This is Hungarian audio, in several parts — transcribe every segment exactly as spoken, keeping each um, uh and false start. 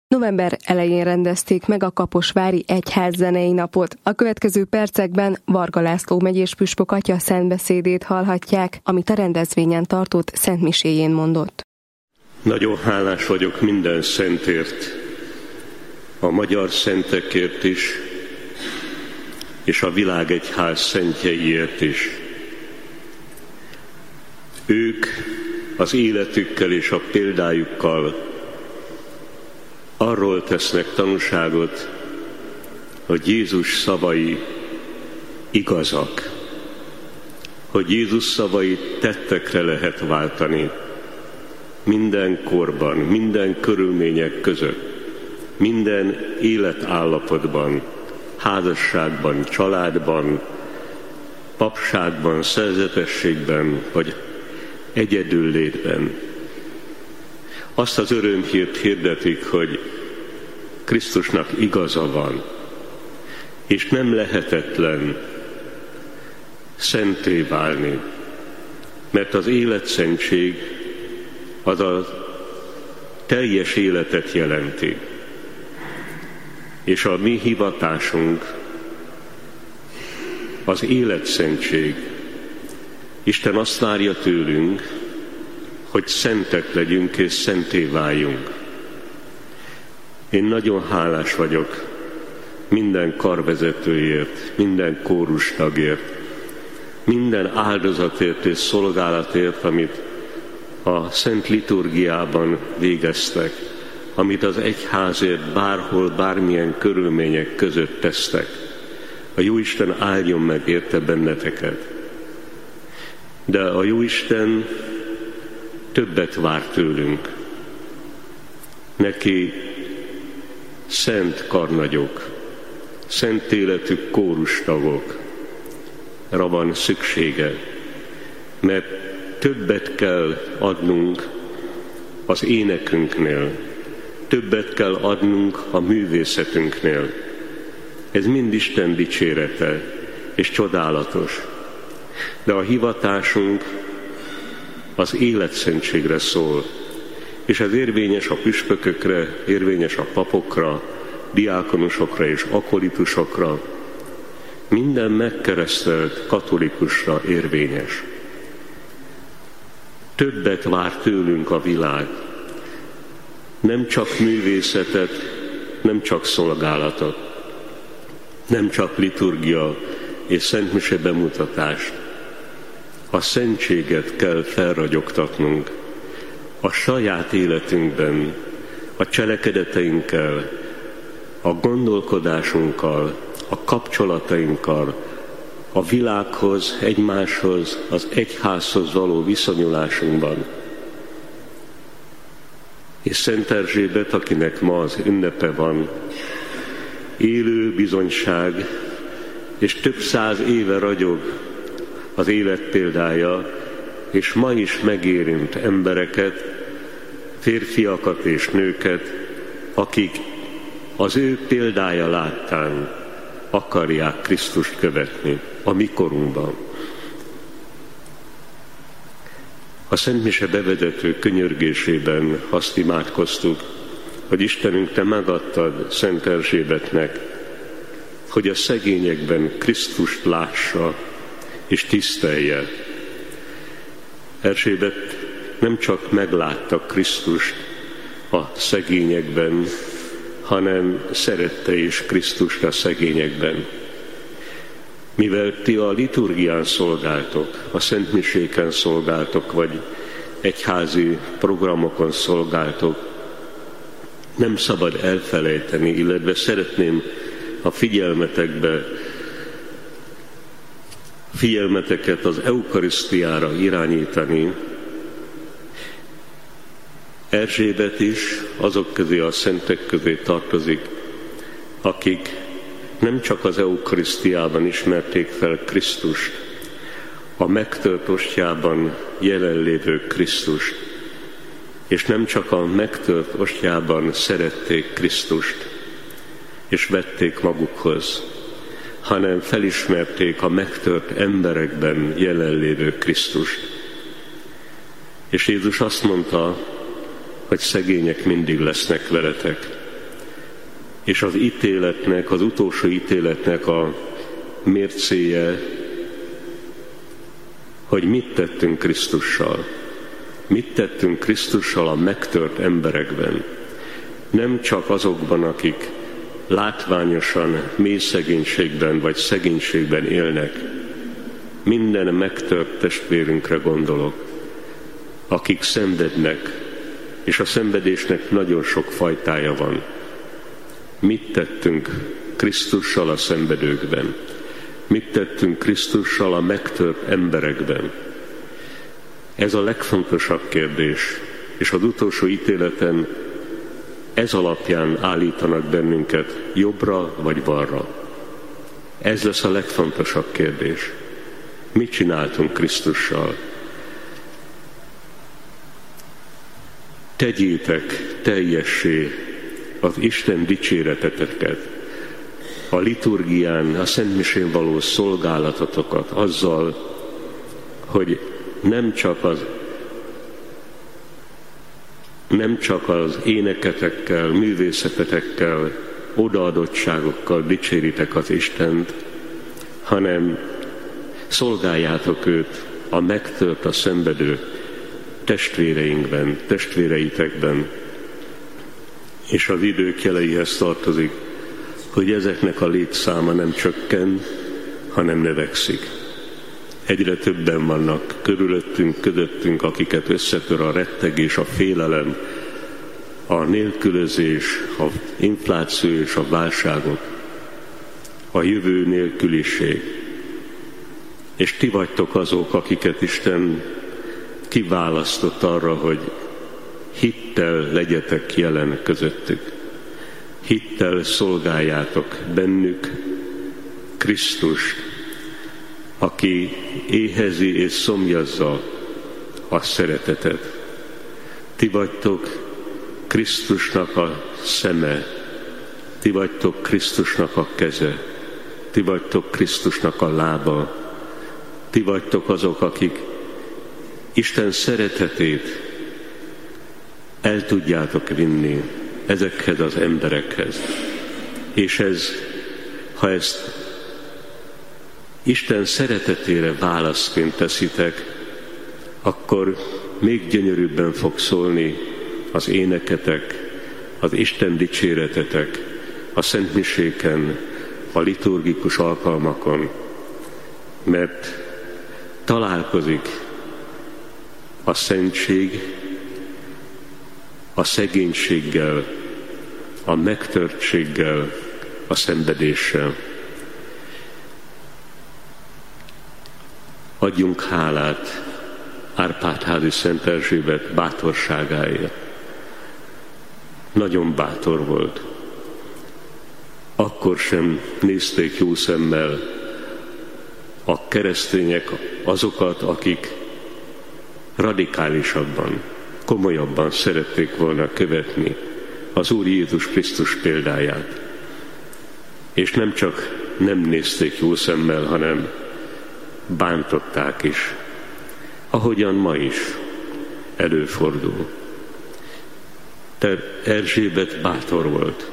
November elején rendezték meg a Kaposvári Egyház zenei napot. A következő percekben Varga László megyés püspök atya szentbeszédét hallhatják, amit a rendezvényen tartott szentmiséjén mondott. Nagyon hálás vagyok minden szentért, a magyar szentekért is, és a világegyház szentjeiért is. Ők az életükkel és a példájukkal arról tesznek tanúságot, hogy Jézus szavai igazak, hogy Jézus szavait tettekre lehet váltani minden korban, minden körülmények között, minden életállapotban, házasságban, családban, papságban, szerzetességben, vagy egyedül létben. Azt az örömhírt hirdetik, hogy Krisztusnak igaza van, és nem lehetetlen szenté válni, mert az életszentség az a teljes életet jelenti. És a mi hivatásunk az életszentség. Isten azt várja tőlünk, hogy szentek legyünk és szenté váljunk. Én nagyon hálás vagyok minden karvezetőért, minden kórustagért, minden áldozatért és szolgálatért, amit a szent liturgiában végeztek, amit az egyházért bárhol, bármilyen körülmények között tesztek. A Jóisten áldjon meg érte benneteket. De a Jóisten többet vár tőlünk. Neki szent karnagyok, szent életű kórustagokra van szüksége, mert többet kell adnunk az énekünknél, többet kell adnunk a művészetünknél. Ez mind Isten dicsérete, és csodálatos. De a hivatásunk az életszentségre szól, és ez érvényes a püspökökre, érvényes a papokra, diákonusokra és akolitusokra, minden megkeresztelt katolikusra érvényes. Többet vár tőlünk a világ, nem csak művészetet, nem csak szolgálatot, nem csak liturgia és szentmise bemutatást. A szentséget kell felragyogtatnunk a saját életünkben, a cselekedeteinkkel, a gondolkodásunkkal, a kapcsolatainkkal, a világhoz, egymáshoz, az egyházhoz való viszonyulásunkban. És Szent Erzsébet, akinek ma az ünnepe van, élő bizonyság, és több száz éve ragyog az élet példája, és ma is megérint embereket, férfiakat és nőket, akik az ő példája láttán akarják Krisztust követni a mi korunkban. A Szentmise bevezető könyörgésében azt imádkoztuk, hogy Istenünk, Te megadtad Szent Erzsébetnek, hogy a szegényekben Krisztust lássa és tisztelje. Erzsébet nem csak meglátta Krisztust a szegényekben, hanem szerette is Krisztust a szegényekben. Mivel ti a liturgián szolgáltok, a szentmiséken szolgáltok, vagy egyházi programokon szolgáltok, nem szabad elfelejteni, illetve szeretném a figyelmetekbe, figyelmeteket az eukarisztiára irányítani. Erzsébet is azok közé, a szentek közé tartozik, akik nem csak az eukarisztiában ismerték fel Krisztust, a megtört ostjában jelenlévő Krisztust, és nem csak a megtört ostjában szerették Krisztust, és vették magukhoz, hanem felismerték a megtört emberekben jelenlévő Krisztust. És Jézus azt mondta, hogy szegények mindig lesznek veletek. És az ítéletnek, az utolsó ítéletnek a mércéje, hogy mit tettünk Krisztussal. Mit tettünk Krisztussal a megtört emberekben. Nem csak azokban, akik látványosan mély szegénységben vagy szegénységben élnek. Minden megtört testvérünkre gondolok, akik szenvednek, és a szenvedésnek nagyon sok fajtája van. Mit tettünk Krisztussal a szenvedőkben? Mit tettünk Krisztussal a megtört emberekben? Ez a legfontosabb kérdés, és az utolsó ítéleten ez alapján állítanak bennünket jobbra vagy balra. Ez lesz a legfontosabb kérdés. Mit csináltunk Krisztussal? Tegyétek teljessé az Isten dicséreteteket, a liturgián, a szentmisén való szolgálatotokat azzal, hogy nem csak az, nem csak az éneketekkel, művészetetekkel, odaadottságokkal dicséritek az Istent, hanem szolgáljátok őt a megtört, a szenvedő testvéreinkben, testvéreitekben. És az idők jeleihez tartozik, hogy ezeknek a létszáma nem csökken, hanem növekszik. Egyre többen vannak körülöttünk, közöttünk, akiket összetör a rettegés, a félelem, a nélkülözés, az infláció és a válságok, a jövő nélküliség. És ti vagytok azok, akiket Isten kiválasztott arra, hogy hittel legyetek jelen közöttük. Hittel szolgáljátok bennük Krisztust, aki éhezi és szomjazza a szeretetet. Ti vagytok Krisztusnak a szeme, ti vagytok Krisztusnak a keze, ti vagytok Krisztusnak a lába, ti vagytok azok, akik Isten szeretetét el tudjátok vinni ezekhez az emberekhez. És ez, ha ezt Isten szeretetére válaszként teszitek, akkor még gyönyörűbben fog szólni az éneketek, az Isten dicséretetek, a szentmiséken, a liturgikus alkalmakon, mert találkozik a szentség a szegénységgel, a megtörtséggel, a szenvedéssel. Adjunk hálát Árpád-házi Szent Erzsébet bátorságáért. Nagyon bátor volt. Akkor sem nézték jó szemmel a keresztények azokat, akik radikálisabban, komolyabban szerették volna követni az Úr Jézus Krisztus példáját. És nem csak nem nézték jó szemmel, hanem bántották is, ahogyan ma is előfordul. De Erzsébet bátor volt.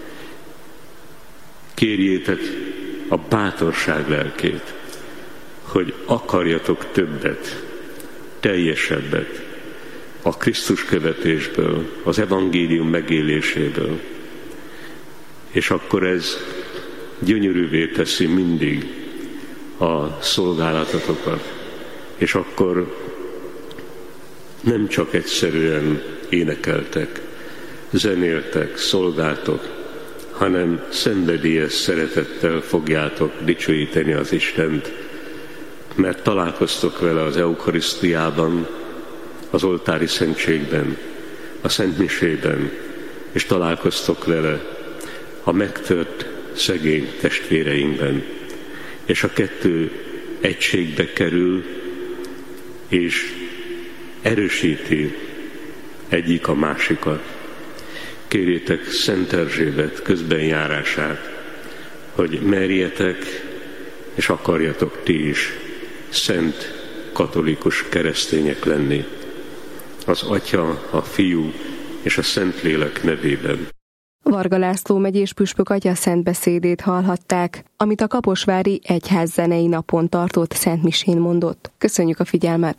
Kérjétek a bátorság lelkét, hogy akarjatok többet, teljesebbet a Krisztus követésből, az evangélium megéléséből. És akkor ez gyönyörűvé teszi mindig a szolgálatotokat. És akkor nem csak egyszerűen énekeltek, zenéltek, szolgáltok, hanem szenvedélyes szeretettel fogjátok dicsőíteni az Istent, mert találkoztok vele az eukarisztiában, az oltári szentségben, a szentmisében, és találkoztok vele a megtört szegény testvéreinkben. És a kettő egységbe kerül, és erősíti egyik a másikat. Kérjétek Szent Erzsébet közbenjárását, hogy merjetek, és akarjatok ti is szent katolikus keresztények lenni. Az Atya, a Fiú és a Szentlélek nevében. Varga László megyés püspök atya szentbeszédét hallhatták, amit a kaposvári egyházzenei napon tartott szentmisén mondott. Köszönjük a figyelmet!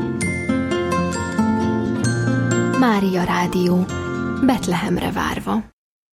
Mária Rádió, Betlehemre várva.